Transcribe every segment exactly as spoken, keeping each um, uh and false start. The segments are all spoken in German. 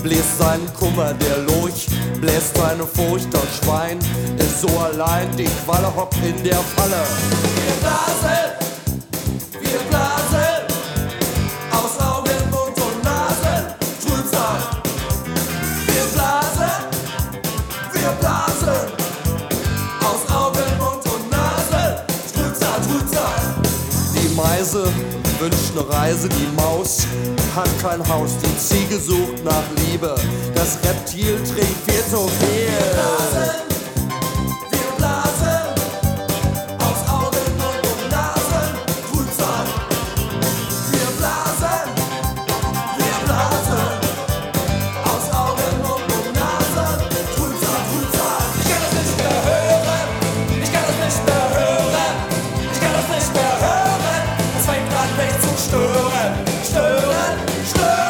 bläst seinen Kummer der Lurch, bläst seine Furcht, das Schwein ist so allein, die Qualle hockt in der Falle. Wir blasen, wir blasen, aus Augen, Mund und Nase, Schulzeit. Wir blasen, wir blasen, aus Augen, Mund und Nase, Schulzeit, Schulzeit. Die Meise wünscht ne Reise, die Maus hat kein Haus, die Ziege sucht nach Liebe, das Reptil trinkt viel zu viel. Wir blasen, wir blasen, aus Augen, Mund und Nasen, Schulzeit. Wir blasen, wir blasen, aus Augen, Mund und Nasen, Schulzeit, Schulzeit. Ich kann das nicht mehr hören, ich kann das nicht mehr hören, ich kann das nicht mehr hören, es fängt an mich zu stören, stören, stören.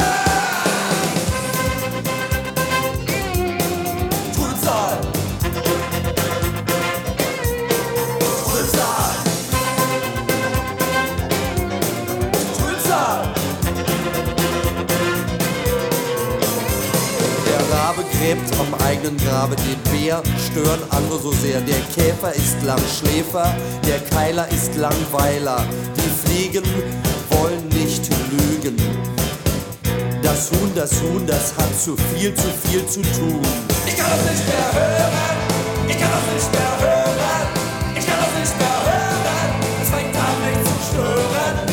Schulzeit, Schulzeit, Schulzeit. Der Rabe gräbt am eigenen Grabe, den Bär stören andere so sehr. Der Käfer ist Langschläfer, der Keiler ist Langweiler. Die Fliegen wollen nicht lügen. Das Huhn, das Huhn, das hat zu viel, zu viel zu tun. Ich kann das nicht mehr hören, ich kann das nicht mehr hören, ich kann das nicht mehr hören. Es fängt an mich zu stören.